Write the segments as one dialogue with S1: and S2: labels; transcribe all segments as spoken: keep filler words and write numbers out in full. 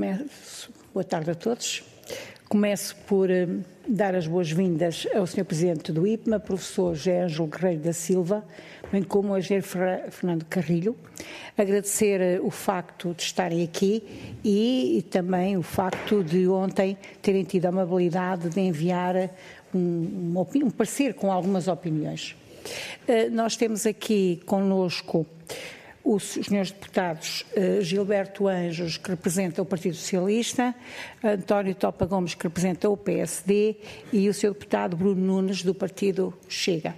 S1: Começo, boa tarde a todos. Começo por uh, dar as boas-vindas ao senhor Presidente do I P M A, professor José Ângelo Guerreiro da Silva, bem como ao engenheiro Fernando Carrilho. Agradecer uh, o facto de estarem aqui e, e também o facto de ontem terem tido a amabilidade de enviar um, um, um parecer com algumas opiniões. Uh, nós temos aqui conosco os senhores deputados uh, Gilberto Anjos, que representa o Partido Socialista, António Topa Gomes, que representa o P S D, e o senhor deputado Bruno Nunes, do Partido Chega.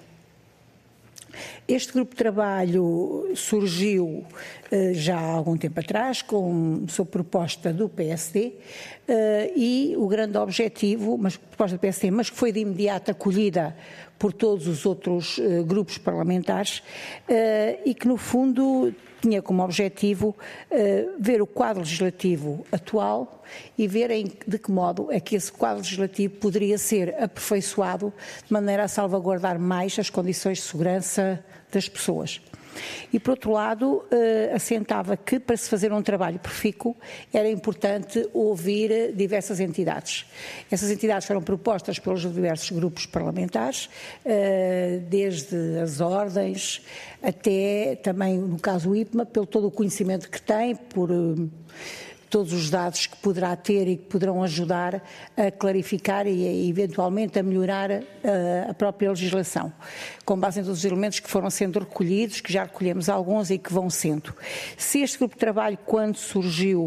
S1: Este grupo de trabalho surgiu uh, já há algum tempo atrás, com, sob proposta do P S D, uh, e o grande objetivo, mas proposta do P S D, mas que foi de imediato acolhida por todos os outros uh, grupos parlamentares, uh, e que no fundo tinha como objetivo uh, ver o quadro legislativo atual e ver em, de que modo é que esse quadro legislativo poderia ser aperfeiçoado de maneira a salvaguardar mais as condições de segurança das pessoas. E, por outro lado, eh, assentava que, para se fazer um trabalho profícuo, era importante ouvir diversas entidades. Essas entidades foram propostas pelos diversos grupos parlamentares, eh, desde as ordens até, também, no caso do I P M A, pelo todo o conhecimento que tem, por eh, todos os dados que poderá ter e que poderão ajudar a clarificar e, a, eventualmente, a melhorar a, a própria legislação, com base em todos os elementos que foram sendo recolhidos, que já recolhemos alguns e que vão sendo. Se este grupo de trabalho, quando surgiu,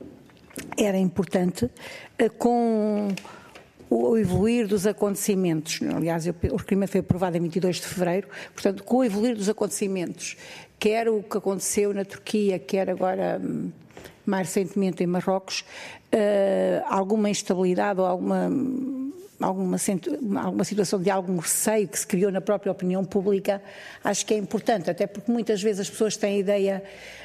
S1: era importante, com o evoluir dos acontecimentos, aliás, o requerimento foi aprovado em vinte e dois de fevereiro, portanto, com o evoluir dos acontecimentos, quer o que aconteceu na Turquia, quer agora mais recentemente em Marrocos, uh, alguma instabilidade ou alguma, alguma, alguma situação de algum receio que se criou na própria opinião pública, acho que é importante, até porque muitas vezes as pessoas têm a ideia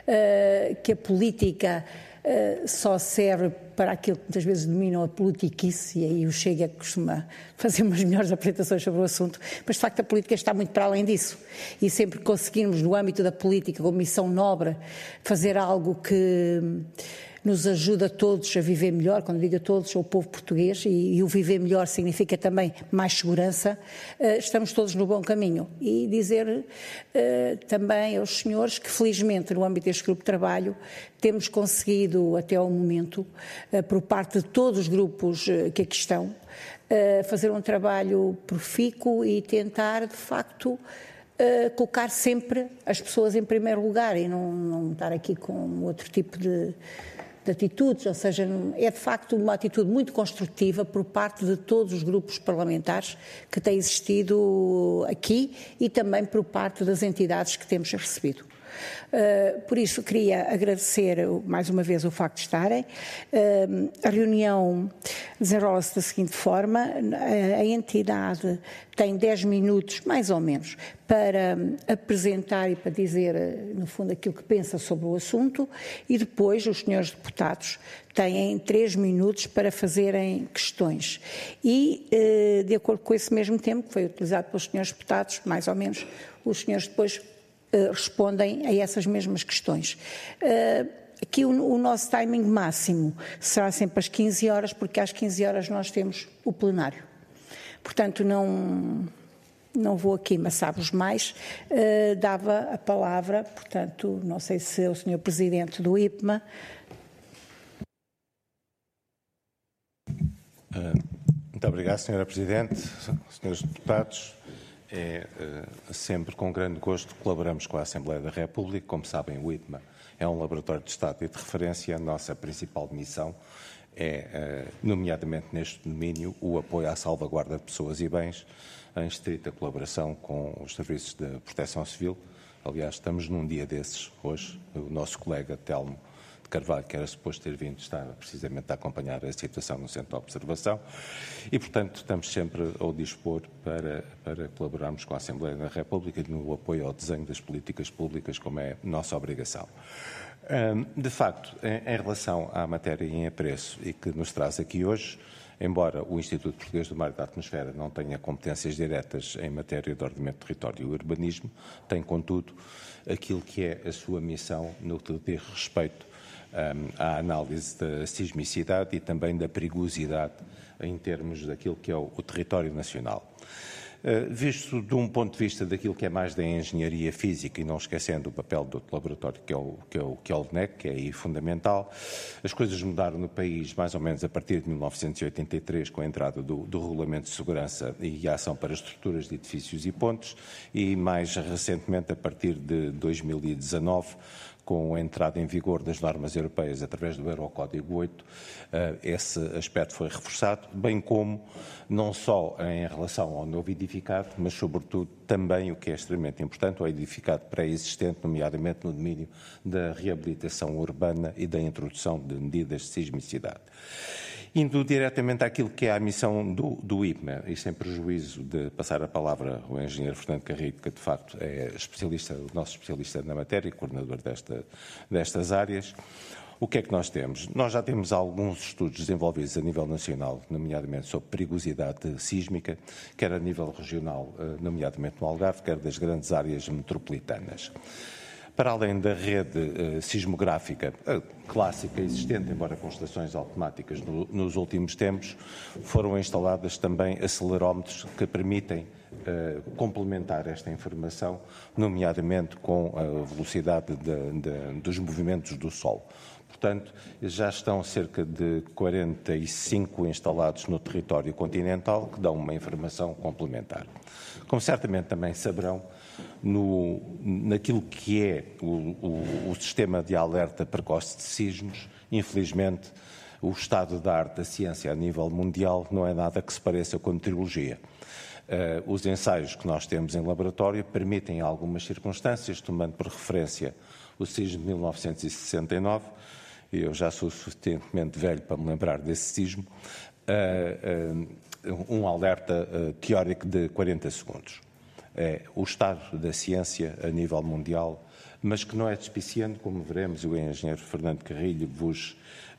S1: uh, que a política uh, só serve para aquilo que muitas vezes dominam a politiquice, e aí o Chega costuma fazer umas melhores apresentações sobre o assunto, mas de facto a política está muito para além disso, e sempre que conseguirmos no âmbito da política, como missão nobre, fazer algo que nos ajuda a todos a viver melhor, quando digo a todos, o povo português, e, e o viver melhor significa também mais segurança, uh, estamos todos no bom caminho. E dizer uh, também aos senhores que, felizmente, no âmbito deste grupo de trabalho, temos conseguido, até ao momento, uh, por parte de todos os grupos uh, que aqui estão, uh, fazer um trabalho profícuo e tentar, de facto, Uh, colocar sempre as pessoas em primeiro lugar e não, não estar aqui com outro tipo de, de atitudes, ou seja, é de facto uma atitude muito construtiva por parte de todos os grupos parlamentares que têm existido aqui e também por parte das entidades que temos recebido. Uh, por isso queria agradecer mais uma vez o facto de estarem. Uh, a reunião desenrola-se da seguinte forma: a, a entidade tem dez minutos, mais ou menos, para apresentar e para dizer, no fundo, aquilo que pensa sobre o assunto, e depois os senhores deputados têm três minutos para fazerem questões. E, uh, de acordo com esse mesmo tempo, que foi utilizado pelos senhores deputados, mais ou menos, os senhores depois Uh, respondem a essas mesmas questões. Uh, aqui o, o nosso timing máximo será sempre às quinze horas, porque às quinze horas nós temos o plenário. Portanto, não, não vou aqui amassar-vos mais. Uh, dava a palavra, portanto, não sei se é o senhor Presidente do I P M A.
S2: Uh, muito obrigado, senhora Presidente, senhores deputados. É uh, sempre com grande gosto que colaboramos com a Assembleia da República. Como sabem, o I P M A é um laboratório de Estado e de referência. A nossa principal missão é, uh, nomeadamente neste domínio, o apoio à salvaguarda de pessoas e bens, em estrita colaboração com os serviços de proteção civil. Aliás, estamos num dia desses hoje. O nosso colega Telmo Carvalho, que era suposto ter vindo, está precisamente a acompanhar a situação no centro de observação e, portanto, estamos sempre ao dispor para, para colaborarmos com a Assembleia da República no apoio ao desenho das políticas públicas, como é nossa obrigação. De facto, em relação à matéria em apreço e que nos traz aqui hoje, embora o Instituto Português do Mar e da Atmosfera não tenha competências diretas em matéria de ordenamento de território e urbanismo, tem, contudo, aquilo que é a sua missão no que diz respeito à análise da sismicidade e também da perigosidade em termos daquilo que é o, o território nacional. Uh, visto de um ponto de vista daquilo que é mais da engenharia física e não esquecendo o papel do outro laboratório que é o, que é o, que é o L N E C, que é aí fundamental, as coisas mudaram no país mais ou menos a partir de mil novecentos e oitenta e três com a entrada do, do Regulamento de Segurança e Ação para Estruturas de Edifícios e Pontes e mais recentemente a partir de dois mil e dezanove com a entrada em vigor das normas europeias através do Eurocódigo oito, esse aspecto foi reforçado, bem como não só em relação ao novo edificado, mas sobretudo também, o que é extremamente importante, ao edificado pré-existente, nomeadamente no domínio da reabilitação urbana e da introdução de medidas de sismicidade. Indo diretamente àquilo que é a missão do, do I P M A, e sem prejuízo de passar a palavra ao engenheiro Fernando Carrilho, que de facto é especialista, o nosso especialista na matéria e coordenador desta, destas áreas, o que é que nós temos? Nós já temos alguns estudos desenvolvidos a nível nacional, nomeadamente sobre perigosidade sísmica, quer a nível regional, nomeadamente no Algarve, quer das grandes áreas metropolitanas. Para além da rede uh, sismográfica uh, clássica existente, embora com estações automáticas no, nos últimos tempos, foram instaladas também acelerómetros que permitem uh, complementar esta informação, nomeadamente com a velocidade de, de, dos movimentos do Sol. Portanto, já estão cerca de quarenta e cinco instalados no território continental que dão uma informação complementar. Como certamente também saberão, no, naquilo que é o, o, o sistema de alerta precoce de sismos, infelizmente, o estado da arte da ciência a nível mundial não é nada que se pareça com a meteorologia. Uh, os ensaios que nós temos em laboratório permitem, em algumas circunstâncias, tomando por referência o sismo de mil novecentos e sessenta e nove, e eu já sou suficientemente velho para me lembrar desse sismo, uh, uh, um alerta uh, teórico de quarenta segundos. É o estado da ciência a nível mundial, mas que não é despiciente, como veremos, e o engenheiro Fernando Carrilho vos,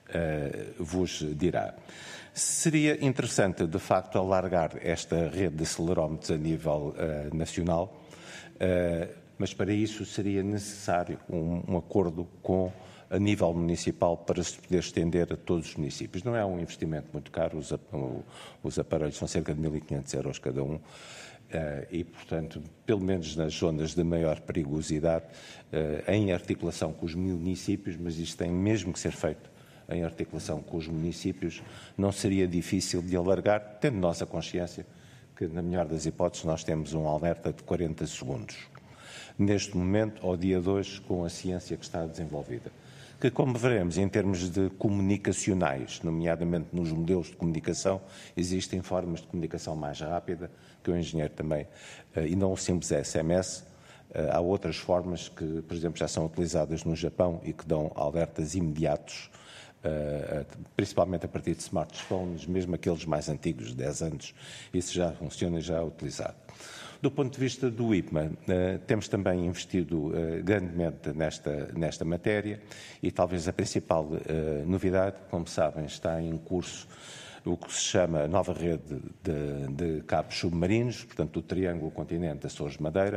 S2: uh, vos dirá. Seria interessante, de facto, alargar esta rede de acelerómetros a nível uh, nacional, uh, mas para isso seria necessário um, um acordo com a nível municipal para se poder estender a todos os municípios. Não é um investimento muito caro, os, os aparelhos são cerca de mil e quinhentos euros cada um, Uh, e, portanto, pelo menos nas zonas de maior perigosidade, uh, em articulação com os municípios, mas isto tem mesmo que ser feito em articulação com os municípios, não seria difícil de alargar, tendo nós a consciência que, na melhor das hipóteses, nós temos um alerta de quarenta segundos. Neste momento, ao dia de hoje, com a ciência que está desenvolvida. Que, como veremos, em termos de comunicacionais, nomeadamente nos modelos de comunicação, existem formas de comunicação mais rápida, que o engenheiro também, e não o simples S M S, há outras formas que, por exemplo, já são utilizadas no Japão e que dão alertas imediatos, principalmente a partir de smartphones, mesmo aqueles mais antigos, de dez anos, isso já funciona e já é utilizado. Do ponto de vista do I P M A, temos também investido grandemente nesta, nesta matéria e talvez a principal novidade, como sabem, está em curso o que se chama a nova rede de, de cabos submarinos, portanto, do Triângulo Continente Açores Madeira.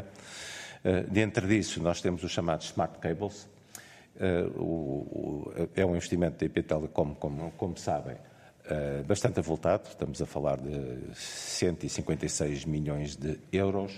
S2: Dentro disso, nós temos os chamados Smart Cables. O, o, é um investimento da I P Telecom, como, como sabem, Uh, bastante avultado, estamos a falar de cento e cinquenta e seis milhões de euros,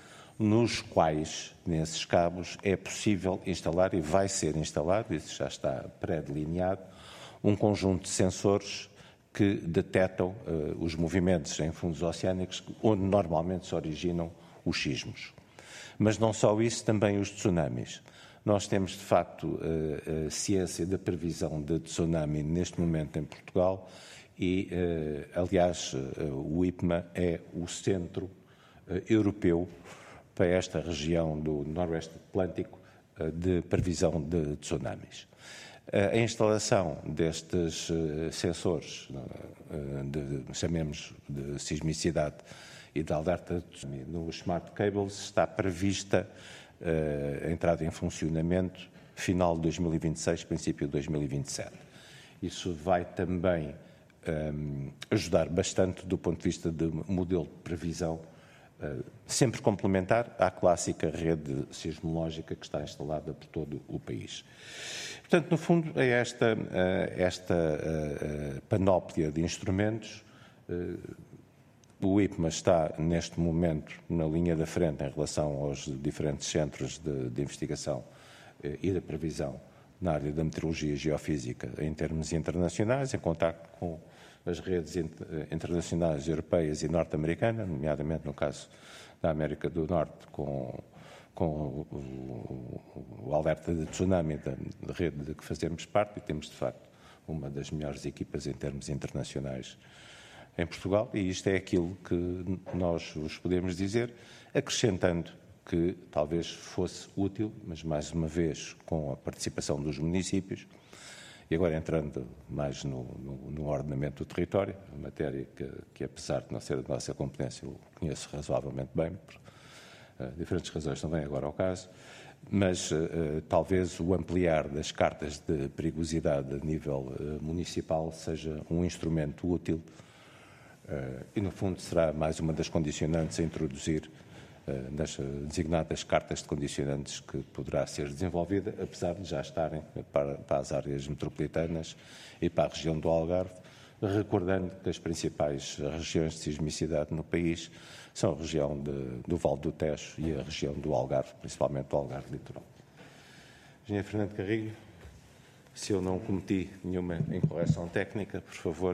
S2: nos quais, nesses cabos, é possível instalar, e vai ser instalado, isso já está pré-delineado, um conjunto de sensores que detectam uh, os movimentos em fundos oceânicos, onde normalmente se originam os sismos. Mas não só isso, também os tsunamis. Nós temos, de facto, a, a ciência da previsão de tsunami neste momento em Portugal e, aliás, o I P M A é o centro europeu para esta região do Noroeste Atlântico de previsão de tsunamis. A instalação destes sensores, de, chamemos de sismicidade e de alerta de tsunami nos Smart Cables, está prevista a entrada em funcionamento final de dois mil e vinte e seis, princípio de dois mil e vinte e sete. Isso vai também um, ajudar bastante do ponto de vista de modelo de previsão sempre complementar à clássica rede sismológica que está instalada por todo o país. Portanto, no fundo, é esta, esta panóplia de instrumentos. O I P M A está, neste momento, na linha da frente em relação aos diferentes centros de, de investigação e de previsão na área da meteorologia e geofísica em termos internacionais, em contacto com as redes internacionais europeias e norte-americanas, nomeadamente no caso da América do Norte, com, com o, o alerta de tsunami da, da rede de que fazemos parte, e temos, de facto, uma das melhores equipas em termos internacionais em Portugal, e isto é aquilo que nós vos podemos dizer, acrescentando que talvez fosse útil, mas mais uma vez com a participação dos municípios, e agora entrando mais no, no, no ordenamento do território, uma matéria que, que, apesar de não ser da nossa competência, eu conheço razoavelmente bem, por uh, diferentes razões não vem agora ao caso, mas uh, talvez o ampliar das cartas de perigosidade a nível uh, municipal seja um instrumento útil uh, e, no fundo, será mais uma das condicionantes a introduzir nas designadas cartas de condicionantes que poderá ser desenvolvida, apesar de já estarem para, para as áreas metropolitanas e para a região do Algarve, recordando que as principais regiões de sismicidade no país são a região de, do Vale do Tejo e a região do Algarve, principalmente o Algarve Litoral. Engenheiro Fernando Carrilho, se eu não cometi nenhuma incorreção técnica, por favor.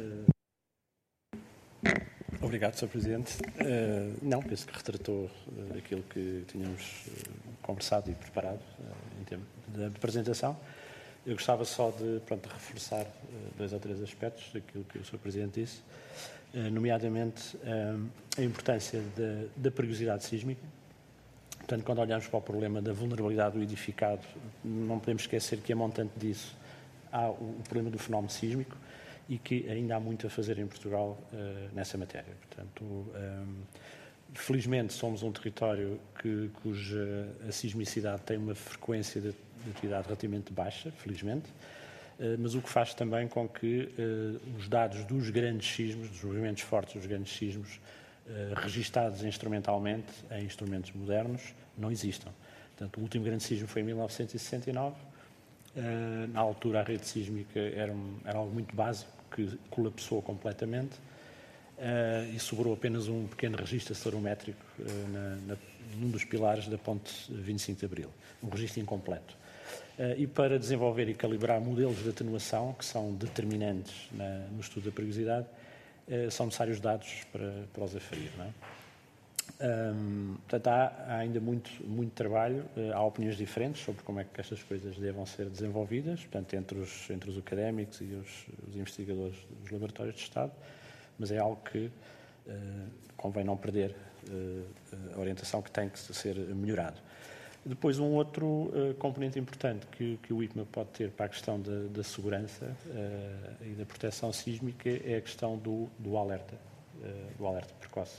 S3: Obrigado, senhor Presidente. Uh, não, penso que retratou uh, aquilo que tínhamos uh, conversado e preparado uh, em termos de apresentação. Eu gostava só de, pronto, de reforçar uh, dois ou três aspectos daquilo que o senhor Presidente disse, uh, nomeadamente uh, a importância da, da perigosidade sísmica. Portanto, quando olhamos para o problema da vulnerabilidade do edificado, não podemos esquecer que, a montante disso, há o, o problema do fenómeno sísmico, e que ainda há muito a fazer em Portugal uh, nessa matéria. Portanto, um, felizmente somos um território que, cuja a sismicidade tem uma frequência de, de atividade relativamente baixa, felizmente, uh, mas o que faz também com que uh, os dados dos grandes sismos, dos movimentos fortes dos grandes sismos, uh, registados instrumentalmente em instrumentos modernos, não existam. Portanto, o último grande sismo foi em mil novecentos e sessenta e nove. Uh, na altura, a rede sísmica era, um, era algo muito básico, que colapsou completamente uh, e sobrou apenas um pequeno registro acelerométrico uh, na, na, num dos pilares da ponte vinte e cinco de Abril, um registro incompleto. Uh, e para desenvolver e calibrar modelos de atenuação, que são determinantes na, no estudo da perigosidade, uh, são necessários dados para, para os aferir, não é? Um, portanto, há, há ainda muito, muito trabalho, uh, há opiniões diferentes sobre como é que estas coisas devam ser desenvolvidas, portanto, entre os, entre os académicos e os, os investigadores dos laboratórios de Estado, mas é algo que uh, convém não perder uh, a orientação, que tem que ser melhorado. Depois, um outro uh, componente importante que, que o I P M A pode ter para a questão da, da segurança uh, e da proteção sísmica é a questão do, do alerta, uh, do alerta precoce.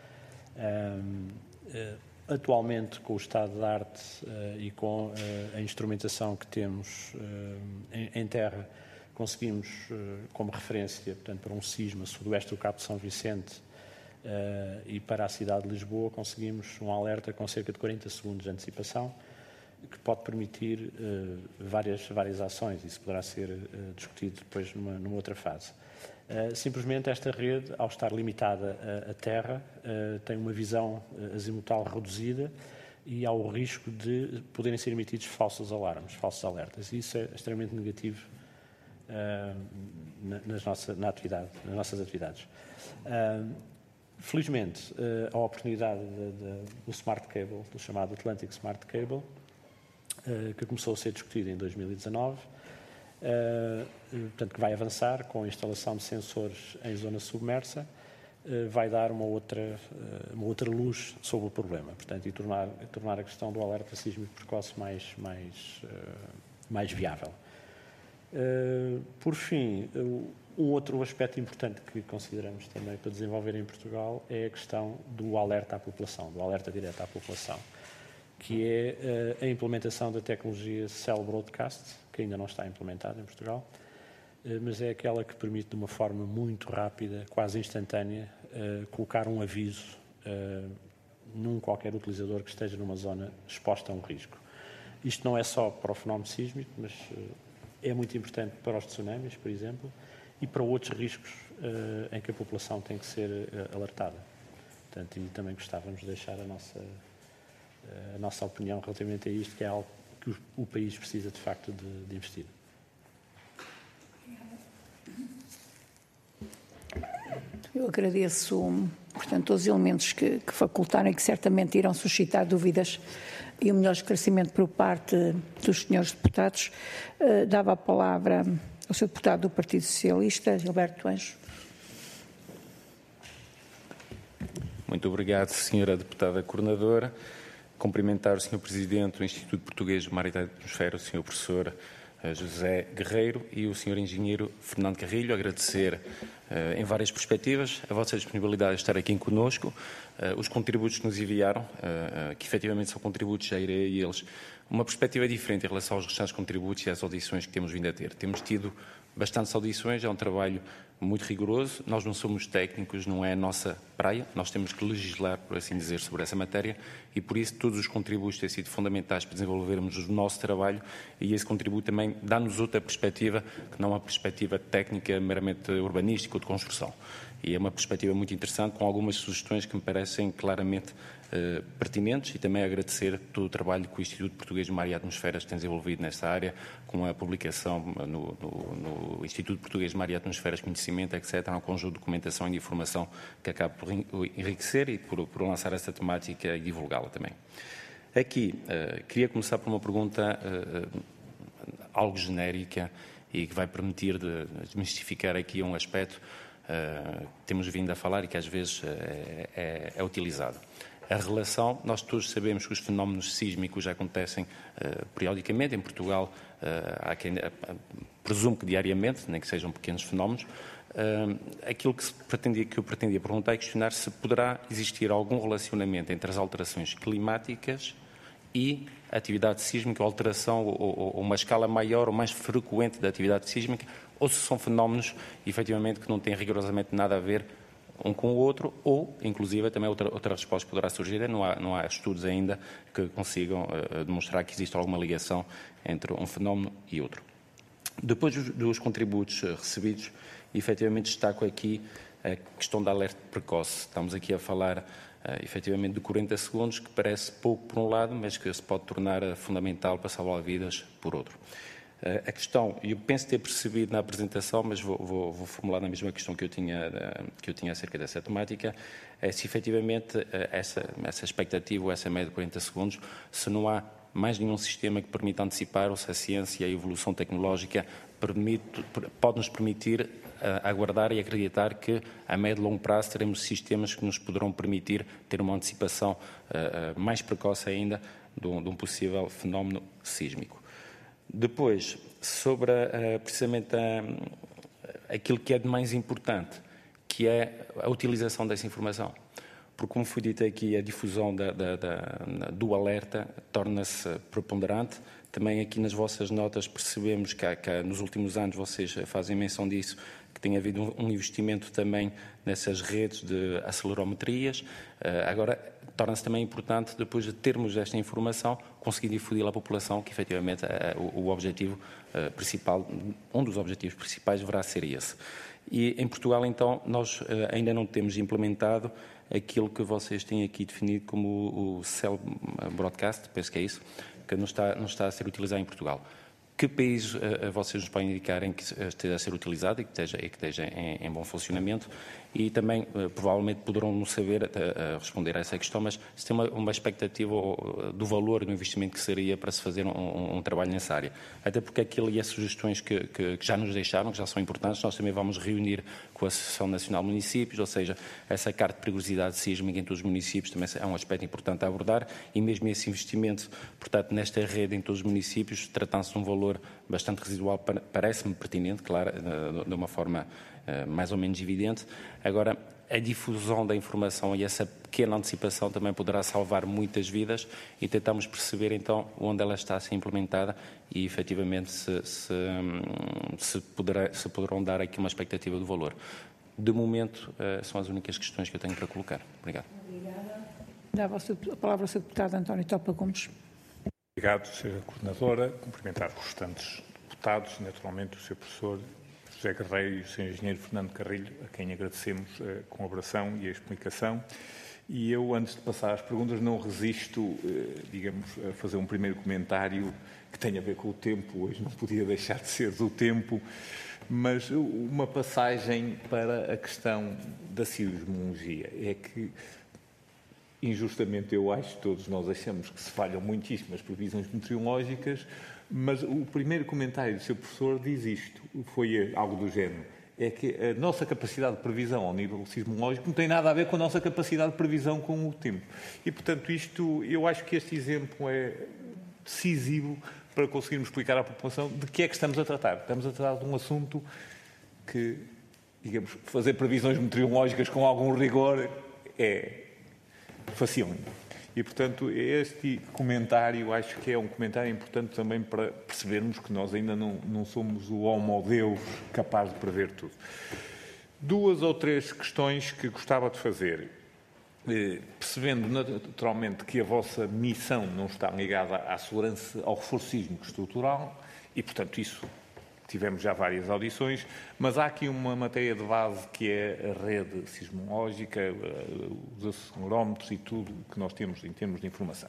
S3: Um, uh, atualmente, com o estado de arte uh, e com uh, a instrumentação que temos uh, em, em terra, conseguimos, uh, como referência, portanto, para um sismo sudoeste do Cabo de São Vicente uh, e para a cidade de Lisboa, conseguimos um alerta com cerca de quarenta segundos de antecipação, que pode permitir uh, várias, várias ações. Isso poderá ser uh, discutido depois numa, numa outra fase. Uh, simplesmente esta rede, ao estar limitada à, à terra, uh, tem uma visão uh, azimutal reduzida e há o risco de poderem ser emitidos falsos alarmes, falsos alertas. E isso é extremamente negativo uh, na, nas nossa, na atividade, nas nossas atividades. Uh, felizmente, uh, a oportunidade de, de, do Smart Cable, do chamado Atlantic Smart Cable, uh, que começou a ser discutido em dois mil e dezanove, Uh, portanto, que vai avançar com a instalação de sensores em zona submersa, uh, vai dar uma outra, uh, uma outra luz sobre o problema, portanto, e tornar, tornar a questão do alerta sísmico precoce mais, mais, uh, mais viável. Uh, por fim, uh, um outro aspecto importante que consideramos também para desenvolver em Portugal é a questão do alerta à população, do alerta direto à população, que é uh, a implementação da tecnologia Cell Broadcast, que ainda não está implementada em Portugal, uh, mas é aquela que permite, de uma forma muito rápida, quase instantânea, uh, colocar um aviso uh, num qualquer utilizador que esteja numa zona exposta a um risco. Isto não é só para o fenómeno sísmico, mas uh, é muito importante para os tsunamis, por exemplo, e para outros riscos uh, em que a população tem que ser uh, alertada. Portanto, e também gostávamos de deixar a nossa, uh, a nossa opinião relativamente a isto, que é algo que o, o país precisa, de facto, de, de investir.
S1: Eu agradeço, portanto, todos os elementos que, que facultaram e que certamente irão suscitar dúvidas e o melhor esclarecimento por parte dos senhores deputados. Uh, dava a palavra ao senhor deputado do Partido Socialista, Gilberto Anjo.
S4: Muito obrigado, senhora deputada coordenadora. Cumprimentar o senhor Presidente do Instituto Português de Mar e Atmosfera, o senhor Professor José Guerreiro, e o senhor Engenheiro Fernando Carrilho. Agradecer uh, em várias perspectivas a vossa disponibilidade de estar aqui conosco, uh, os contributos que nos enviaram, uh, uh, que efetivamente são contributos, já irei a eles, uma perspectiva diferente em relação aos restantes contributos e às audições que temos vindo a ter. Temos tido bastantes audições, é um trabalho muito rigoroso, nós não somos técnicos, não é a nossa praia, nós temos que legislar, por assim dizer, sobre essa matéria, e por isso todos os contributos têm sido fundamentais para desenvolvermos o nosso trabalho, e esse contributo também dá-nos outra perspectiva, que não é uma perspectiva técnica meramente urbanística ou de construção. E é uma perspectiva muito interessante, com algumas sugestões que me parecem claramente eh, pertinentes, e também agradecer todo o trabalho que o Instituto Português de Mar e Atmosferas tem desenvolvido nesta área, com a publicação no, no, no Instituto Português de Mar e Atmosferas, Conhecimento, etcétera, um conjunto de documentação e de informação que acaba por enriquecer e por, por lançar essa temática e divulgá-la também. Aqui, eh, queria começar por uma pergunta eh, algo genérica e que vai permitir de desmistificar aqui um aspecto Uh, temos vindo a falar e que às vezes uh, é, é, é utilizado. A relação, nós todos sabemos que os fenómenos sísmicos já acontecem uh, periodicamente em Portugal, uh, há quem uh, presumo que diariamente, nem que sejam pequenos fenómenos. Uh, aquilo que, se pretendia, que eu pretendia perguntar é questionar se poderá existir algum relacionamento entre as alterações climáticas e a atividade sísmica, ou alteração ou, ou, ou uma escala maior ou mais frequente da atividade sísmica, ou se são fenómenos, efetivamente, que não têm rigorosamente nada a ver um com o outro, ou, inclusive, também outra, outra resposta poderá surgir, não há, não há estudos ainda que consigam uh, demonstrar que existe alguma ligação entre um fenómeno e outro. Depois dos, dos contributos uh, recebidos, efetivamente destaco aqui a questão da alerta precoce. Estamos aqui a falar, uh, efetivamente, de quarenta segundos, que parece pouco por um lado, mas que se pode tornar uh, fundamental para salvar vidas por outro. A questão, e eu penso ter percebido na apresentação, mas vou, vou, vou formular na mesma questão que eu tinha, que eu tinha acerca dessa temática, é se efetivamente essa, essa expectativa, ou essa média de quarenta segundos, se não há mais nenhum sistema que permita antecipar, ou se a ciência e a evolução tecnológica permite, pode nos permitir uh, aguardar e acreditar que a médio e longo prazo teremos sistemas que nos poderão permitir ter uma antecipação uh, uh, mais precoce ainda de um, de um possível fenómeno sísmico. Depois, sobre uh, precisamente a, aquilo que é de mais importante, que é a utilização dessa informação. Porque, como foi dito aqui, a difusão da, da, da, do alerta torna-se preponderante. Também aqui nas vossas notas percebemos que, há, que há, nos últimos anos vocês fazem menção disso, que tem havido um, um investimento também nessas redes de acelerometrias. Uh, agora, torna-se também importante, depois de termos esta informação, conseguir difundir à população que, efetivamente, uh, o, o objetivo uh, principal, um dos objetivos principais deverá ser esse. E em Portugal, então, nós uh, ainda não temos implementado aquilo que vocês têm aqui definido como o, o Cell Broadcast, penso que é isso, que não está, não está a ser utilizado em Portugal. Que países uh, vocês nos podem indicar em que esteja a ser utilizado e que esteja, e que esteja em, em bom funcionamento? E também, uh, provavelmente, poderão não saber uh, uh, responder a essa questão, mas se tem uma, uma expectativa uh, do valor do investimento que seria para se fazer um, um, um trabalho nessa área. Até porque aquilo e as sugestões que, que, que já nos deixaram, que já são importantes, nós também vamos reunir com a Associação Nacional de Municípios, ou seja, essa carta de perigosidade sísmica em todos os municípios também é um aspecto importante a abordar, e mesmo esse investimento, portanto, nesta rede em todos os municípios, tratando-se de um valor bastante residual, parece-me pertinente, claro, de uma forma mais ou menos evidente. Agora, a difusão da informação e essa pequena antecipação também poderá salvar muitas vidas, e tentamos perceber então onde ela está a ser implementada e efetivamente se, se, se, poderá, se poderão dar aqui uma expectativa do valor. De momento, são as únicas questões que eu tenho para colocar. Obrigado.
S1: Obrigada. Dava a palavra ao senhor Deputado António Topa Gomes.
S5: Obrigado, senhora Coordenadora. Cumprimentar os restantes deputados e, naturalmente, o senhor Professor José Guerreiro e o senhor Engenheiro Fernando Carrilho, a quem agradecemos a colaboração e a explicação. E eu, antes de passar às perguntas, não resisto, digamos, a fazer um primeiro comentário que tem a ver com o tempo. Hoje não podia deixar de ser do tempo, mas uma passagem para a questão da sismologia. É que, injustamente, eu acho, todos nós achamos que se falham muitíssimo as previsões meteorológicas, mas o primeiro comentário do seu professor diz isto, foi algo do género, é que a nossa capacidade de previsão ao nível sismológico não tem nada a ver com a nossa capacidade de previsão com o tempo. E, portanto, isto, eu acho que este exemplo é decisivo para conseguirmos explicar à população de que é que estamos a tratar. Estamos a tratar de um assunto que, digamos, fazer previsões meteorológicas com algum rigor é fácil. E, portanto, este comentário acho que é um comentário importante também para percebermos que nós ainda não, não somos o homo deus capaz de prever tudo. Duas ou três questões que gostava de fazer. Eh, percebendo naturalmente que a vossa missão não está ligada à segurança, ao reforço sísmico estrutural e, portanto, isso tivemos já várias audições, mas há aqui uma matéria de base que é a rede sismológica, os acelerómetros e tudo que nós temos em termos de informação.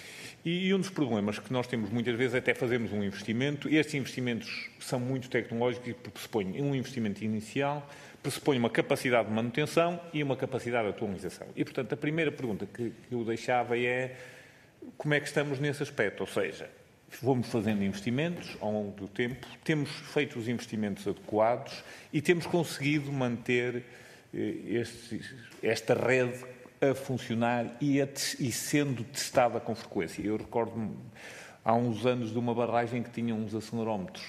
S5: E um dos problemas que nós temos muitas vezes é até fazermos um investimento. Estes investimentos são muito tecnológicos e pressupõem um investimento inicial, pressupõe uma capacidade de manutenção e uma capacidade de atualização. E, portanto, a primeira pergunta que eu deixava é como é que estamos nesse aspecto? Ou seja, fomos fazendo investimentos ao longo do tempo, temos feito os investimentos adequados e temos conseguido manter este, esta rede a funcionar e, a, e sendo testada com frequência. Eu recordo-me há uns anos de uma barragem que tinha uns acelerómetros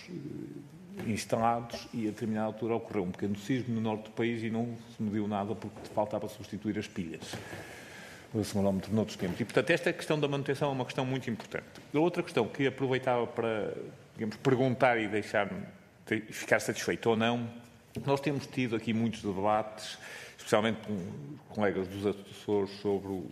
S5: instalados e a determinada altura ocorreu um pequeno sismo no norte do país e não se mediu nada porque faltava substituir as pilhas. O acelerómetro noutros tempos. E, portanto, esta questão da manutenção é uma questão muito importante. A outra questão que aproveitava para, digamos, perguntar e deixar-me ficar satisfeito ou não, nós temos tido aqui muitos debates, especialmente com colegas dos assessores, sobre o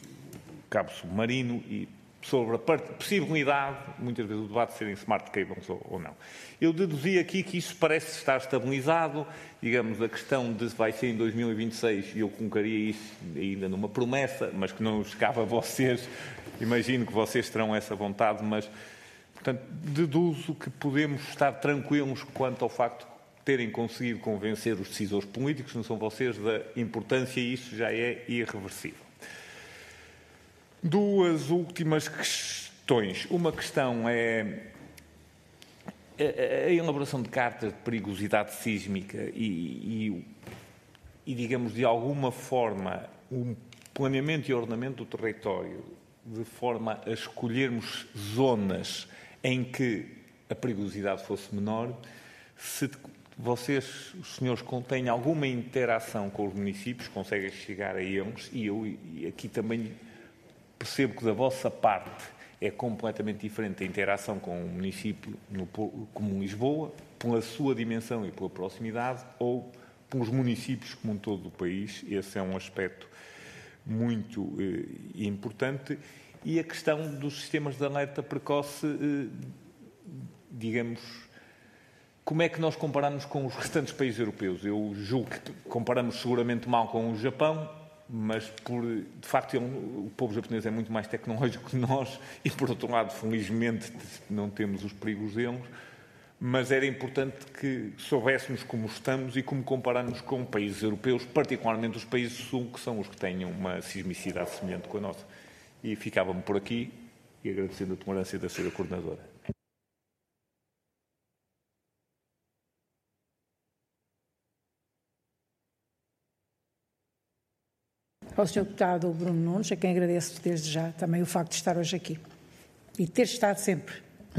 S5: cabo submarino e sobre a possibilidade, muitas vezes, o debate de serem smart cables ou, ou não. Eu deduzi aqui que isso parece estar estabilizado, digamos, a questão de se vai ser em dois mil e vinte e seis, e eu colocaria isso ainda numa promessa, mas que não escapa a vocês, imagino que vocês terão essa vontade, mas, portanto, deduzo que podemos estar tranquilos quanto ao facto de terem conseguido convencer os decisores políticos, não são vocês, da importância e isso já é irreversível. Duas últimas questões. Uma questão é a elaboração de cartas de perigosidade sísmica e, e, e, digamos, de alguma forma, um planeamento e ordenamento do território de forma a escolhermos zonas em que a perigosidade fosse menor. Se vocês, os senhores, têm alguma interação com os municípios, conseguem chegar a eles, e eu e aqui também percebo que da vossa parte é completamente diferente a interação com o município no, como Lisboa, pela sua dimensão e pela proximidade, ou pelos municípios como um todo do país. Esse é um aspecto muito eh, importante. E a questão dos sistemas de alerta precoce, eh, digamos, como é que nós comparamos com os restantes países europeus? Eu julgo que comparamos seguramente mal com o Japão, mas, por, de facto, ele, o povo japonês é muito mais tecnológico que nós e, por outro lado, felizmente, não temos os perigos deles, mas era importante que soubéssemos como estamos e como comparamos com países europeus, particularmente os países do Sul, que são os que têm uma sismicidade semelhante com a nossa. E ficava-me por aqui e agradecendo a tolerância da senhora Coordenadora.
S1: Ao senhor Deputado Bruno Nunes, a quem agradeço desde já também o facto de estar hoje aqui e ter estado sempre.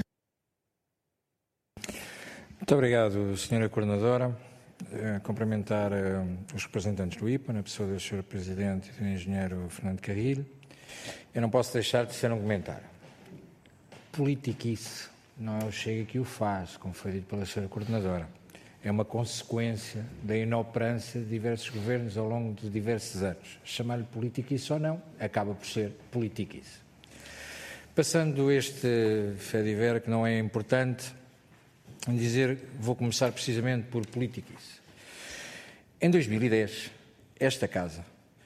S6: Muito obrigado, senhora Coordenadora. Uh, cumprimentar uh, os representantes do I P A, na pessoa do senhor Presidente e do Engenheiro Fernando Carrilho. Eu não posso deixar de ser um comentário. Politiquice não é o Chega que o faz, como foi dito pela senhora Coordenadora. é uma consequência da inoperância de diversos governos ao longo de diversos anos. Chamar-lhe politiquice ou não, acaba por ser politiquice. Passando este fé de vera, que não é importante, dizer, vou começar precisamente por politiquice. Em dois mil e dez, esta Casa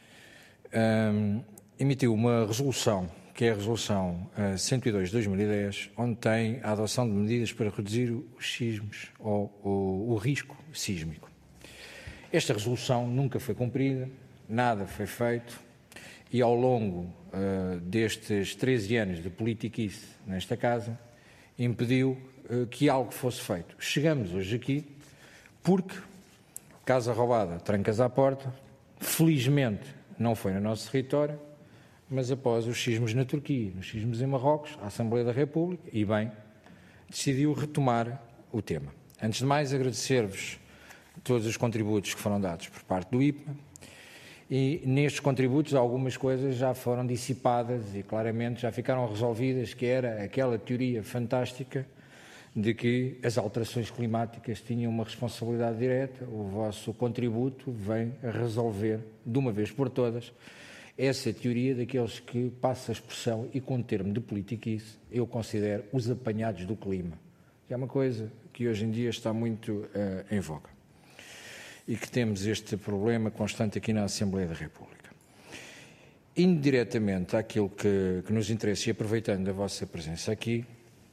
S6: hum, emitiu uma resolução, que é a Resolução uh, cento e dois de dois mil e dez, onde tem a adoção de medidas para reduzir os sismos ou o, o risco sísmico. Esta resolução nunca foi cumprida, nada foi feito e ao longo uh, destes treze anos de politiquice nesta Casa, impediu uh, que algo fosse feito. Chegamos hoje aqui porque, casa roubada, trancas à porta, felizmente não foi no nosso território, mas após os sismos na Turquia, os sismos em Marrocos, a Assembleia da República, e bem, decidiu retomar o tema. Antes de mais, agradecer-vos todos os contributos que foram dados por parte do I P M A, e nestes contributos algumas coisas já foram dissipadas e claramente já ficaram resolvidas, que era aquela teoria fantástica de que as alterações climáticas tinham uma responsabilidade direta. O vosso contributo vem a resolver, de uma vez por todas, essa teoria daqueles que, passa a expressão e com o termo de politiquice, eu considero os apanhados do clima, que é uma coisa que hoje em dia está muito uh, em voga e que temos este problema constante aqui na Assembleia da República. Indiretamente àquilo que, que nos interessa, e aproveitando a vossa presença aqui,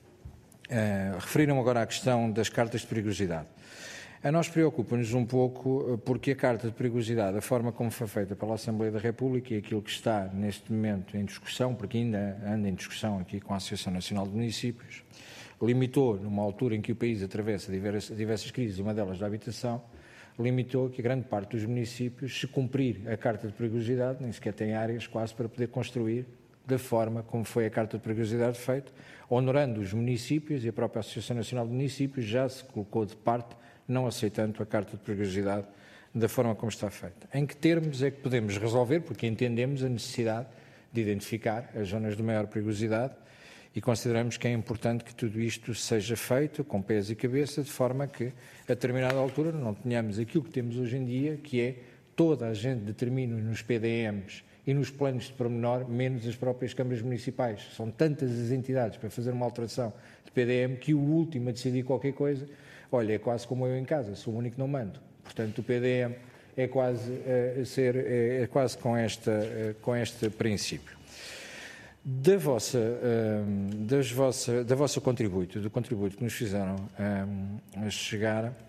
S6: uh, referiram agora à questão das cartas de perigosidade. A nós preocupa-nos um pouco porque a Carta de Perigosidade, a forma como foi feita pela Assembleia da República e aquilo que está neste momento em discussão, porque ainda anda em discussão aqui com a Associação Nacional de Municípios, limitou, numa altura em que o país atravessa diversas, diversas crises, uma delas da habitação, limitou que a grande parte dos municípios, se cumprir a Carta de Perigosidade, nem sequer tem áreas quase para poder construir da forma como foi a Carta de Perigosidade feita, honorando os municípios, e a própria Associação Nacional de Municípios já se colocou de parte, não aceitando a Carta de Perigosidade da forma como está feita. Em que termos é que podemos resolver, porque entendemos a necessidade de identificar as zonas de maior perigosidade e consideramos que é importante que tudo isto seja feito com pés e cabeça, de forma que, a determinada altura, não tenhamos aquilo que temos hoje em dia, que é toda a gente determina nos P D Ms e nos planos de pormenor, menos as próprias câmaras municipais. São tantas as entidades para fazer uma alteração de P D M que o último a decidir qualquer coisa, olha, é quase como eu em casa, sou o único que não mando. Portanto, o P D M é quase, uh, ser, é, é quase com, esta, uh, com este princípio. Da vossa, uh, das vossa, da vossa contributo, do contributo que nos fizeram uh, chegar, uh,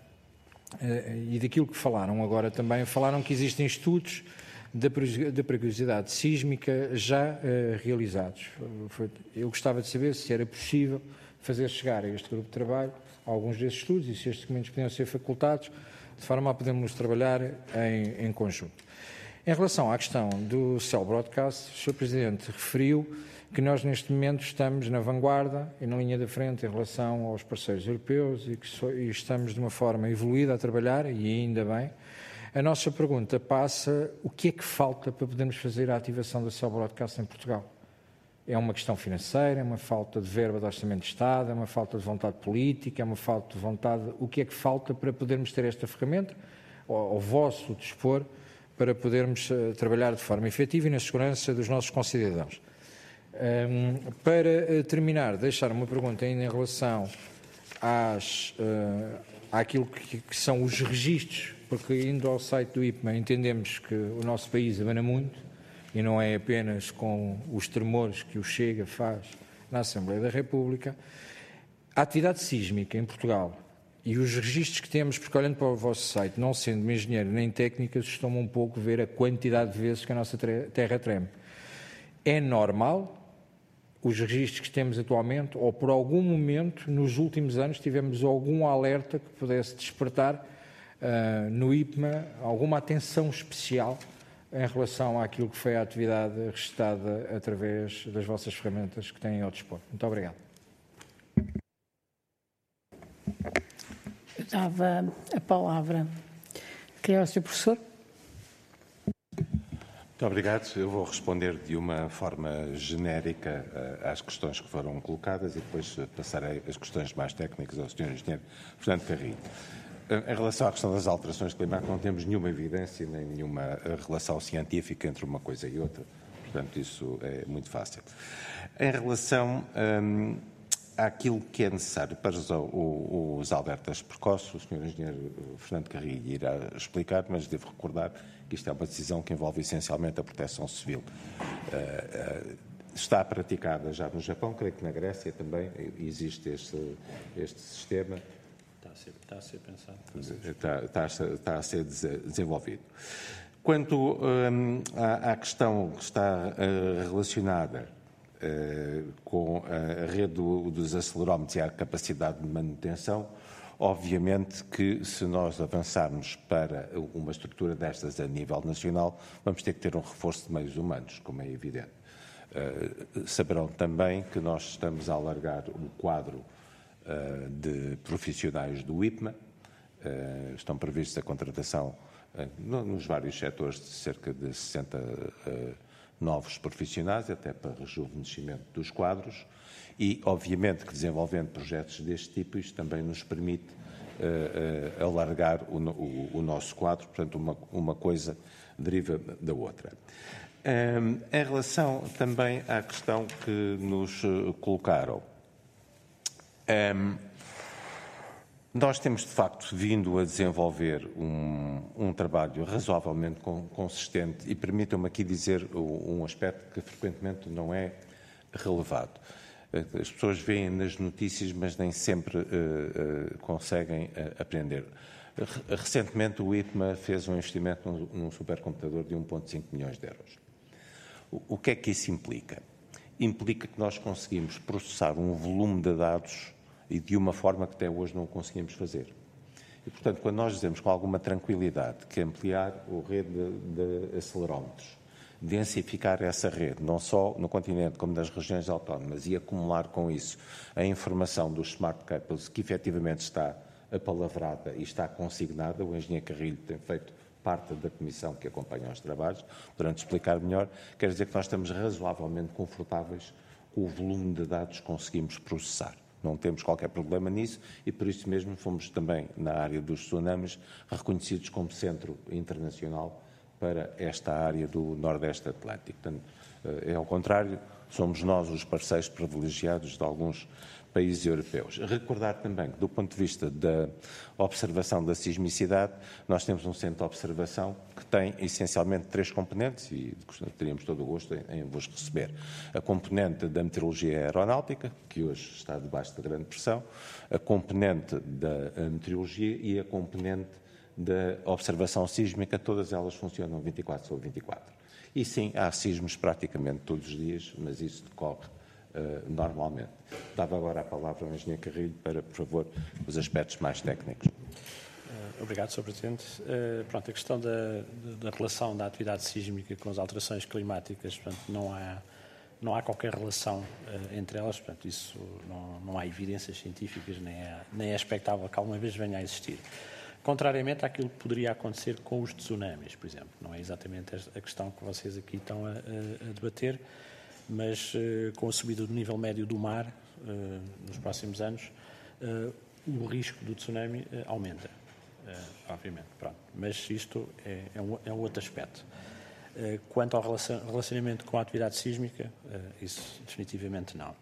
S6: e daquilo que falaram agora também, falaram que existem estudos da perigosidade sísmica já uh, realizados. Eu gostava de saber se era possível fazer chegar a este grupo de trabalho alguns desses estudos e se estes documentos podiam ser facultados, de forma a podermos trabalhar em, em conjunto. Em relação à questão do Cell Broadcast, o senhor Presidente referiu que nós neste momento estamos na vanguarda e na linha da frente em relação aos parceiros europeus e que so, e estamos de uma forma evoluída a trabalhar, e ainda bem. A nossa pergunta passa: o que é que falta para podermos fazer a ativação da Cell Broadcast em Portugal? É uma questão financeira, é uma falta de verba de orçamento de Estado, é uma falta de vontade política, é uma falta de vontade... O que é que falta para podermos ter esta ferramenta, ao, ao vosso dispor, para podermos uh, trabalhar de forma efetiva e na segurança dos nossos concidadãos? Um, para uh, terminar, deixar uma pergunta ainda em relação às, uh, àquilo que, que são os registros, porque indo ao site do I P M A entendemos que o nosso país abana muito, e não é apenas com os tremores que o Chega faz na Assembleia da República. A atividade sísmica em Portugal e os registros que temos, porque olhando para o vosso site, não sendo engenheiro nem técnico, assustou-me um pouco ver a quantidade de vezes que a nossa terra treme. É normal os registros que temos atualmente, ou por algum momento, nos últimos anos, tivemos algum alerta que pudesse despertar uh, no I P M A alguma atenção especial em relação àquilo que foi a atividade registada através das vossas ferramentas que têm ao dispor. Muito obrigado.
S1: Eu dava a palavra. Queria ao senhor Professor.
S2: Muito obrigado. Eu vou responder de uma forma genérica uh, às questões que foram colocadas e depois uh, passarei as questões mais técnicas ao senhor Engenheiro Fernando Carrilho. Em relação à questão das alterações climáticas, não temos nenhuma evidência nem nenhuma relação científica entre uma coisa e outra. Portanto, isso é muito fácil. Em relação hum, àquilo que é necessário para os, os alertas precoces, o senhor Engenheiro Fernando Carrilho irá explicar, mas devo recordar que isto é uma decisão que envolve essencialmente a proteção civil. Uh, uh, está praticada já no Japão, creio que na Grécia também existe este, este sistema.
S3: Está a ser, está a ser pensado.
S2: Está, está, está a ser desenvolvido. Quanto hum, à, à questão que está uh, relacionada uh, com a rede do, dos acelerómetros e a capacidade de manutenção, obviamente que se nós avançarmos para uma estrutura destas a nível nacional, vamos ter que ter um reforço de meios humanos, como é evidente. Uh, saberão também que nós estamos a alargar o quadro uh, de profissionais do I P M A. Uh, estão previstos a contratação nos vários setores de cerca de sessenta uh, novos profissionais, até para rejuvenescimento dos quadros, e obviamente que desenvolvendo projetos deste tipo, isto também nos permite uh, uh, alargar o, o, o nosso quadro, portanto uma, uma coisa deriva da outra. Um, em relação também à questão que nos uh, colocaram, um, nós temos, de facto, vindo a desenvolver um, um trabalho razoavelmente consistente e permitam-me aqui dizer um aspecto que frequentemente não é relevado. As pessoas veem nas notícias, mas nem sempre uh, uh, conseguem uh, aprender. Recentemente, o I P M A fez um investimento num, num supercomputador de um vírgula cinco milhões de euros. O, o que é que isso implica? Implica que nós conseguimos processar um volume de dados e de uma forma que até hoje não conseguimos fazer. E, portanto, quando nós dizemos com alguma tranquilidade que ampliar a rede de, de acelerómetros, densificar essa rede, não só no continente como nas regiões autónomas, e acumular com isso a informação dos smart cables que efetivamente está apalavrada e está consignada, o engenheiro Carrilho tem feito parte da comissão que acompanha os trabalhos, durante explicar melhor, quer dizer que nós estamos razoavelmente confortáveis com o volume de dados que conseguimos processar. Não temos qualquer problema nisso e, por isso mesmo, fomos também, na área dos tsunamis, reconhecidos como centro internacional para esta área do Nordeste Atlântico. Portanto, é ao contrário, somos nós os parceiros privilegiados de alguns países europeus. Recordar também que, do ponto de vista da observação da sismicidade, nós temos um centro de observação que tem essencialmente três componentes e teríamos todo o gosto em, em vos receber. A componente da meteorologia aeronáutica, que hoje está debaixo de grande pressão, a componente da meteorologia e a componente da observação sísmica, todas elas funcionam vinte e quatro sobre vinte e quatro. E sim, há sismos praticamente todos os dias, mas isso decorre Uh, normalmente. Dava agora a palavra ao engenheiro Carrilho para, por favor, os aspectos mais técnicos.
S3: Uh, obrigado, senhor Presidente. Uh, pronto, a questão da, da relação da atividade sísmica com as alterações climáticas, portanto, não há, não há qualquer relação uh, entre elas, portanto, isso não, não há evidências científicas, nem é, nem é expectável que alguma vez venha a existir. Contrariamente àquilo que poderia acontecer com os tsunamis, por exemplo. Não é exatamente a questão que vocês aqui estão a, a, a debater, mas uh, com a subida do nível médio do mar uh, nos próximos anos, uh, o risco do tsunami uh, aumenta, uh, obviamente. Pronto. Mas isto é, é, um, é um outro aspecto. Uh, quanto ao relacionamento com a atividade sísmica, uh, isso definitivamente não.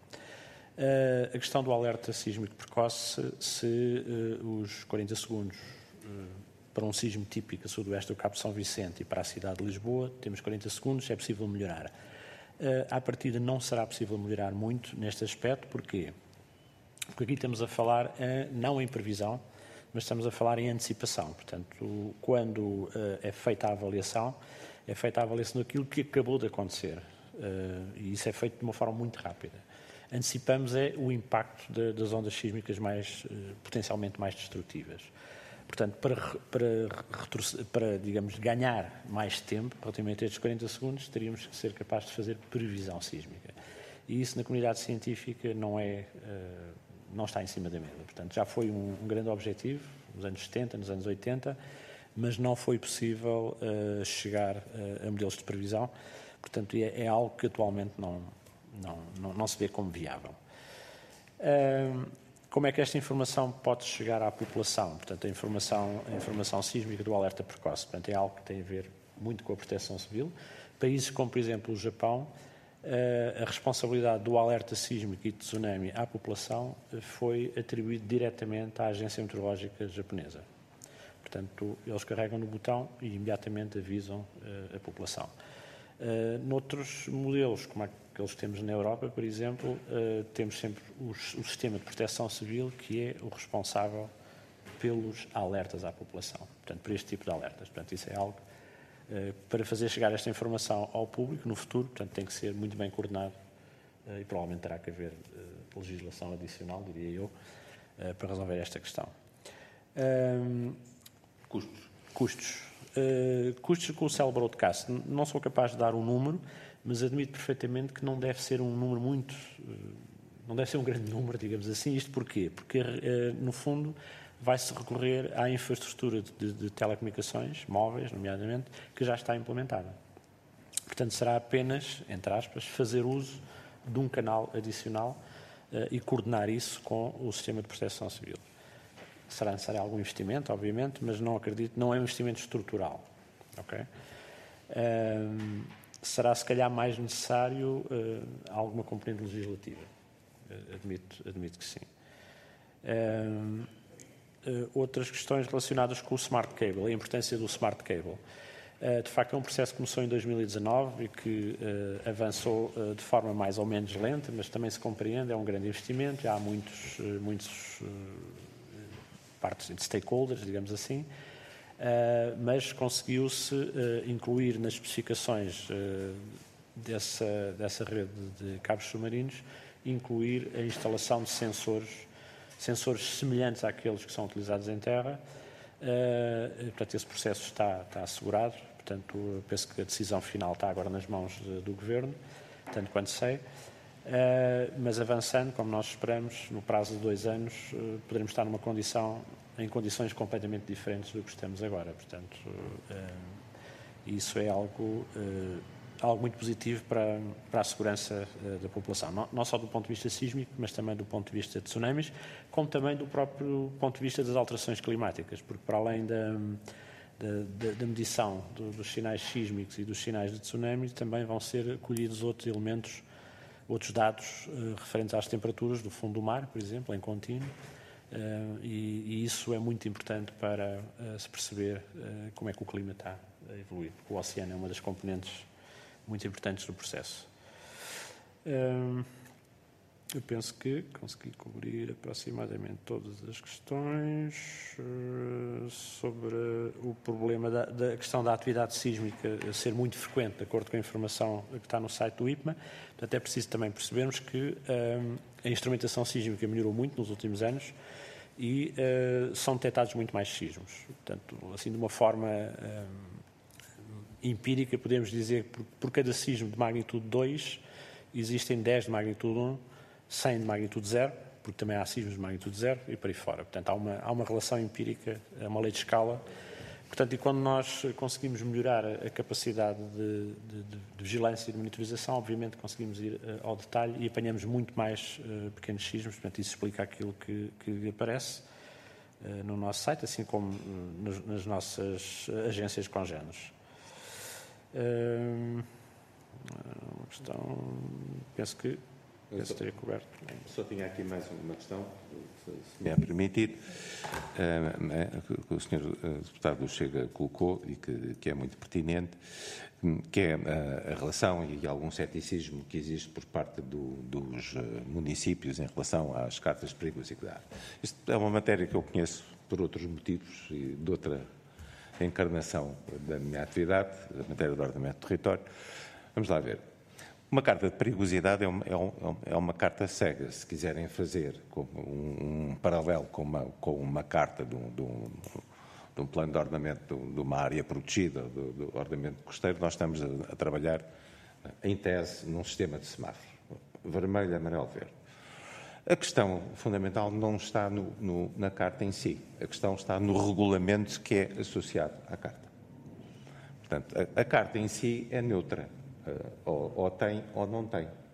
S3: Uh, a questão do alerta sísmico precoce, se uh, os quarenta segundos uh, para um sismo típico a sudoeste do Cabo São Vicente e para a cidade de Lisboa, temos quarenta segundos, é possível melhorar. Uh, à partida não será possível melhorar muito neste aspecto, porquê? Porque aqui estamos a falar uh, não em previsão, mas estamos a falar em antecipação. Portanto, quando uh, é feita a avaliação, é feita a avaliação daquilo que acabou de acontecer. Uh, e isso é feito de uma forma muito rápida. Antecipamos é o impacto de, das ondas sísmicas mais, uh, potencialmente mais destrutivas. Portanto, para, para, para, digamos, ganhar mais tempo, relativamente a estes quarenta segundos, teríamos que ser capazes de fazer previsão sísmica. E isso, na comunidade científica, não, é, não está em cima da mesa. Portanto, já foi um, um grande objetivo, nos anos setenta, nos anos oitenta, mas não foi possível uh, chegar uh, a modelos de previsão. Portanto, é, é algo que atualmente não, não, não, não se vê como viável. Uh, Como é que esta informação pode chegar à população? Portanto, a informação, a informação sísmica do alerta precoce. Portanto, é algo que tem a ver muito com a proteção civil. Países como, por exemplo, o Japão, a responsabilidade do alerta sísmico e de tsunami à população foi atribuída diretamente à Agência Meteorológica Japonesa. Portanto, eles carregam no botão e imediatamente avisam a população. Noutros modelos, como aqueles que temos na Europa, por exemplo, temos sempre o sistema de proteção civil que é o responsável pelos alertas à população. Portanto, por este tipo de alertas. Portanto, isso é algo para fazer chegar esta informação ao público no futuro, portanto, tem que ser muito bem coordenado e provavelmente terá que haver legislação adicional, diria eu, para resolver esta questão.
S2: Custos.
S3: Custos. Custos com o Cell Broadcast. Não sou capaz de dar um número, mas admito perfeitamente que não deve ser um número muito... não deve ser um grande número, digamos assim. Isto porquê? Porque, no fundo, vai-se recorrer à infraestrutura de, de telecomunicações móveis, nomeadamente, que já está implementada. Portanto, será apenas, entre aspas, fazer uso de um canal adicional uh, e coordenar isso com o sistema de proteção civil. Será necessário algum investimento, obviamente, mas não acredito, não é um investimento estrutural. Okay? Uh, será, se calhar, mais necessário uh, alguma componente legislativa. Uh, admito, admito que sim. Uh, Uh, outras questões relacionadas com o Smart Cable, a importância do Smart Cable. Uh, de facto, é um processo que começou em dois mil e dezanove e que uh, avançou uh, de forma mais ou menos lenta, mas também se compreende, é um grande investimento, já há muitos, uh, muitos uh, partes de stakeholders, digamos assim, uh, mas conseguiu-se uh, incluir nas especificações uh, dessa, dessa rede de cabos submarinos, incluir a instalação de sensores sensores semelhantes àqueles que são utilizados em terra. Uh, portanto, esse processo está, está assegurado. Portanto, eu penso que a decisão final está agora nas mãos de, do Governo, tanto quanto sei. Uh, mas avançando, como nós esperamos, no prazo de dois anos, uh, poderemos estar numa condição, em condições completamente diferentes do que estamos agora. Portanto, uh, isso é algo... Uh, algo muito positivo para, para a segurança uh, da população, não, não só do ponto de vista sísmico, mas também do ponto de vista de tsunamis, como também do próprio ponto de vista das alterações climáticas, porque para além da, da, da medição do, dos sinais sísmicos e dos sinais de tsunami, também vão ser colhidos outros elementos, outros dados uh, referentes às temperaturas do fundo do mar, por exemplo, em contínuo, uh, e, e isso é muito importante para uh, se perceber uh, como é que o clima está a evoluir, porque o oceano é uma das componentes muito importantes do processo. Eu penso que consegui cobrir aproximadamente todas as questões sobre o problema da, da questão da atividade sísmica ser muito frequente, de acordo com a informação que está no site do I P M A. Portanto, é preciso também percebermos que a instrumentação sísmica melhorou muito nos últimos anos e são detectados muito mais sismos. Portanto, assim, de uma forma empírica, podemos dizer que por, por cada sismo de magnitude dois, existem dez de magnitude um, cem de magnitude zero, porque também há sismos de magnitude zero e por aí fora. Portanto, há uma, há uma relação empírica, é uma lei de escala. Portanto, e quando nós conseguimos melhorar a capacidade de, de, de vigilância e de monitorização, obviamente conseguimos ir uh, ao detalhe e apanhamos muito mais uh, pequenos sismos. Portanto, isso explica aquilo que, que aparece uh, no nosso site, assim como uh, nos, nas nossas agências congêneres. Uh, uma questão, penso que penso teria coberto.
S2: Só tinha aqui mais uma questão, se me é permitido, uh, que o senhor deputado do Chega colocou e que, que é muito pertinente, que é a, a relação e algum ceticismo que existe por parte do, dos municípios em relação às cartas de perigosidade. Isto é uma matéria que eu conheço por outros motivos e de outra encarnação da minha atividade, da matéria do ordenamento do território. Vamos lá ver. Uma carta de perigosidade é uma, é um, é uma carta cega. Se quiserem fazer um, um paralelo com uma, com uma carta de um, de, um, de um plano de ordenamento de uma área protegida, do, do ordenamento costeiro, nós estamos a, a trabalhar, em tese, num sistema de semáforo. Vermelho, amarelo, verde. A questão fundamental não está no, no, na carta em si. A questão está no regulamento que é associado à carta. Portanto, a, a carta em si é neutra. Uh, ou, ou tem ou não tem.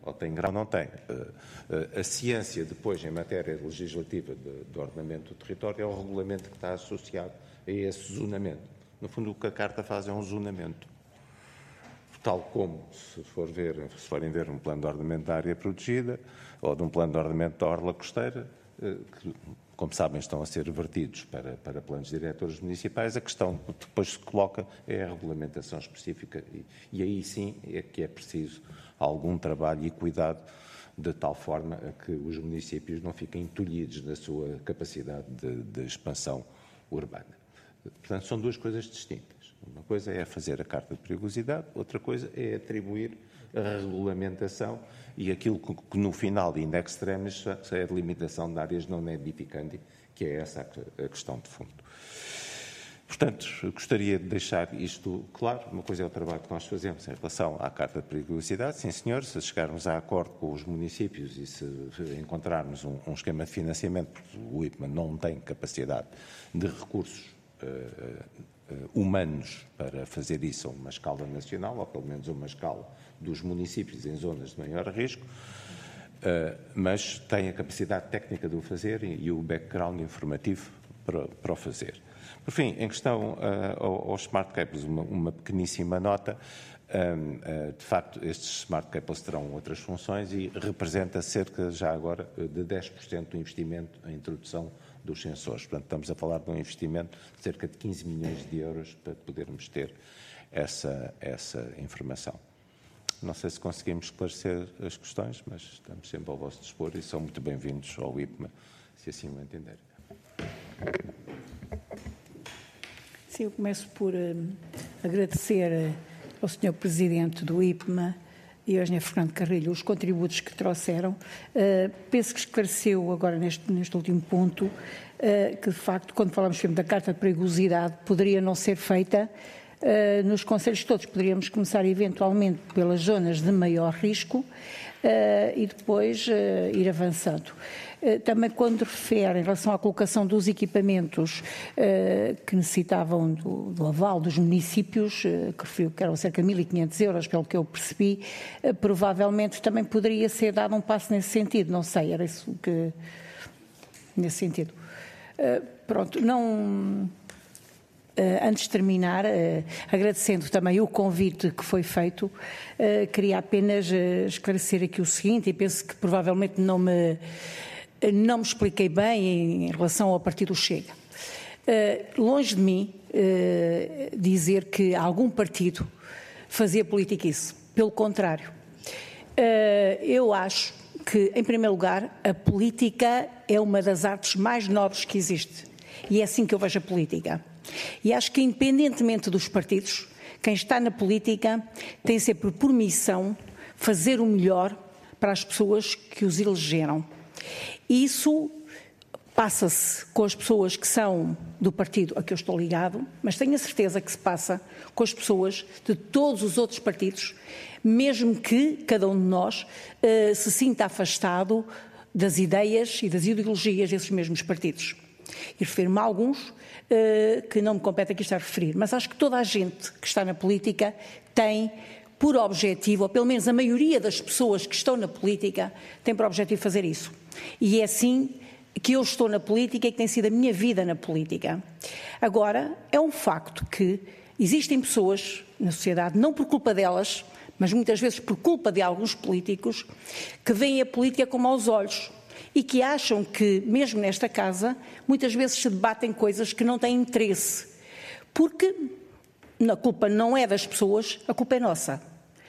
S2: ou tem grau ou não tem. A ciência, depois, em matéria legislativa de, de ordenamento do território, é o regulamento que está associado a esse zonamento. No fundo, o que a Carta faz é um zonamento. Tal como, se, for ver, se forem ver um plano de ordenamento da área protegida ou de um plano de ordenamento da orla costeira, que, como sabem, estão a ser revertidos para, para planos diretores municipais, a questão que depois se coloca é a regulamentação específica e, e aí sim é que é preciso algum trabalho e cuidado de tal forma a que os municípios não fiquem entulhidos na sua capacidade de, de expansão urbana. Portanto, são duas coisas distintas. Uma coisa é fazer a carta de perigosidade, outra coisa é atribuir a regulamentação e aquilo que, que no final, in extremis, é a delimitação de áreas não nidificandi, que é essa a, a questão de fundo. Portanto, gostaria de deixar isto claro. Uma coisa é o trabalho que nós fazemos em relação à Carta de Perigosidade. Sim, senhor, se chegarmos a acordo com os municípios e se encontrarmos um, um esquema de financiamento, porque o I P M A não tem capacidade de recursos uh, uh, humanos para fazer isso a uma escala nacional, ou pelo menos a uma escala dos municípios em zonas de maior risco, uh, mas tem a capacidade técnica de o fazer e, e o background informativo para, para o fazer. Por fim, em questão uh, aos smart cables, uma, uma pequeníssima nota. Um, uh, de facto, estes smart cables terão outras funções e representa cerca, já agora, de dez por cento do investimento em introdução dos sensores. Portanto, estamos a falar de um investimento de cerca de quinze milhões de euros para podermos ter essa, essa informação. Não sei se conseguimos esclarecer as questões, mas estamos sempre ao vosso dispor e são muito bem-vindos ao I P M A, se assim o entenderem.
S1: Sim, eu começo por uh, agradecer uh, ao senhor Presidente do I P M A e ao engenheiro Fernando Carrilho os contributos que trouxeram. Uh, penso que esclareceu agora neste, neste último ponto uh, que, de facto, quando falamos sempre da Carta de Perigosidade, poderia não ser feita uh, nos concelhos todos. Poderíamos começar, eventualmente, pelas zonas de maior risco uh, e depois uh, ir avançando. Também quando refere em relação à colocação dos equipamentos uh, que necessitavam do, do aval dos municípios, uh, que referiu que eram cerca de mil e quinhentos euros, pelo que eu percebi, uh, provavelmente também poderia ser dado um passo nesse sentido, não sei, era isso que... nesse sentido. Uh, pronto, não... Uh, antes de terminar, uh, agradecendo também o convite que foi feito, uh, queria apenas uh, esclarecer aqui o seguinte, e penso que provavelmente não me... Não me expliquei bem em relação ao partido Chega. Uh, longe de mim uh, dizer que algum partido fazia politiquice. Pelo contrário. Uh, eu acho que, em primeiro lugar, a política é uma das artes mais nobres que existe. E é assim que eu vejo a política. E acho que, independentemente dos partidos, quem está na política tem sempre por missão fazer o melhor para as pessoas que os elegeram. Isso passa-se com as pessoas que são do partido a que eu estou ligado, mas tenho a certeza que se passa com as pessoas de todos os outros partidos, mesmo que cada um de nós uh, se sinta afastado das ideias e das ideologias desses mesmos partidos. E refiro-me a alguns uh, que não me compete aqui estar a referir, mas acho que toda a gente que está na política tem por objetivo, ou pelo menos a maioria das pessoas que estão na política, tem por objetivo fazer isso. E é assim que eu estou na política e que tem sido a minha vida na política. Agora, é um facto que existem pessoas na sociedade, não por culpa delas, mas muitas vezes por culpa de alguns políticos, que veem a política com maus olhos e que acham que, mesmo nesta casa, muitas vezes se debatem coisas que não têm interesse. Porque a culpa não é das pessoas, a culpa é nossa.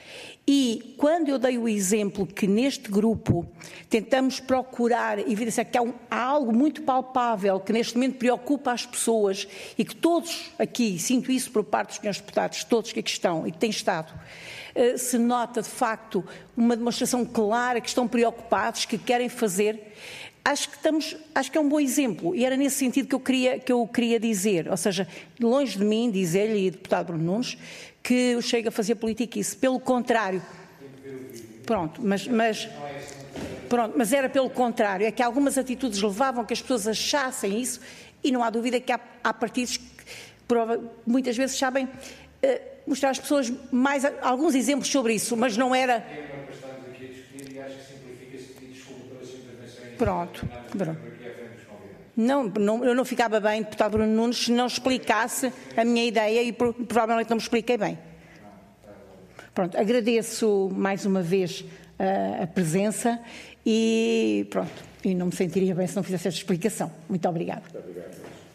S1: E quando eu dei o exemplo que neste grupo tentamos procurar evidenciar que há, um, há algo muito palpável que neste momento preocupa as pessoas e que todos aqui, sinto isso por parte dos senhores deputados, todos que aqui estão e que têm estado, se nota de facto uma demonstração clara que estão preocupados, que querem fazer, acho que, estamos, acho que é um bom exemplo e era nesse sentido que eu queria, que eu queria dizer, ou seja, longe de mim dizer-lhe, e deputado Bruno Nunes, que o Chega a fazer politiquice, pelo contrário, pronto, mas, mas, pronto, mas era pelo contrário, é que algumas atitudes levavam que as pessoas achassem isso e não há dúvida que há, há partidos que prova, muitas vezes sabem uh, mostrar às pessoas mais alguns exemplos sobre isso, mas não era... Pronto. Pronto. Não, não, eu não ficava bem, deputado Bruno Nunes, se não explicasse a minha ideia e provavelmente não me expliquei bem. Pronto, agradeço mais uma vez a, a presença e pronto, e não me sentiria bem se não fizesse esta explicação. Muito obrigada. Muito obrigado.